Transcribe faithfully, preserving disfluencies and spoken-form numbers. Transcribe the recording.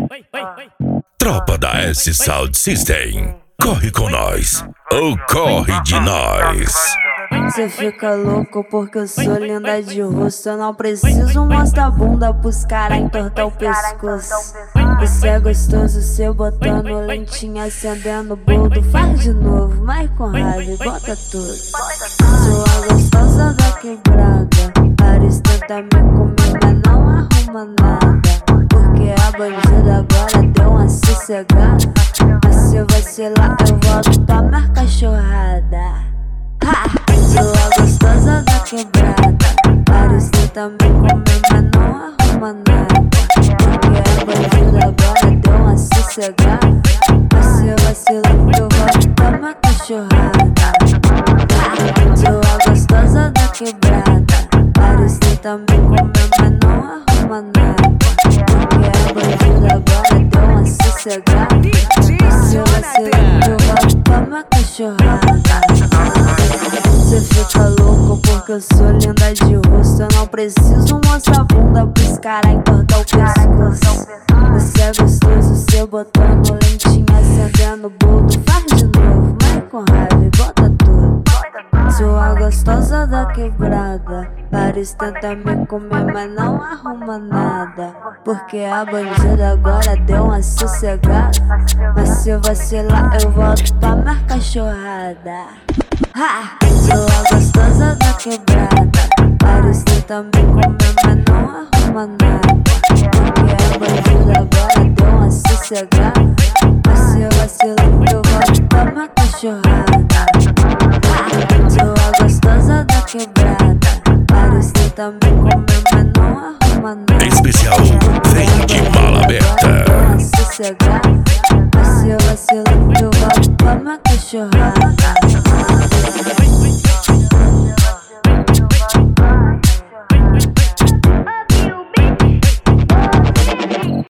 Tropa da S Sound System, corre com nós, ou corre de nós. Cê fica louco porque eu sou linda de rosto. Eu não preciso mostrar a bunda pros caras entortar o pescoço. Você é gostoso, cê botando lentinha, acendendo boldo. Faz de novo, mas com raiva, bota tudo. Sou a gostosa da quebrada. Vários tentam me comer, mas não arruma nada. Porque a bandida agora deu uma sossegada. Mas se vacilar eu volto pra minha cachorrada. Ha! Sou a gostosa da quebrada. Vários tentam me comer, mas não arruma nada. Porque a bandida agora deu uma sossegada. Mas se vacilar eu volto pra minha cachorrada. Ha! Sou a gostosa da quebrada. Vários tentam me comer, mas não arruma nada. Porque a bandida agora deu uma sossegada. Mas se vacilar eu volto pra minha cachorrada. Cê fica louco porque eu sou linda de rosto. Eu não preciso mostrar a bunda pros caras entortar o pescoço. Você é gostoso, cê botando lentinha, acendendo boldo. Faz de novo, mas com raiva e bota tudo. Sou a gostosa da quebrada. Vários tentam me comer, mas não arruma nada. Porque a bandida agora deu uma sossegada. Mas se eu vacilar eu volto pra minha cachorrada. Ha! Sou a gostosa da quebrada. Vários tentam me comer, mas não arruma nada. Porque a bandida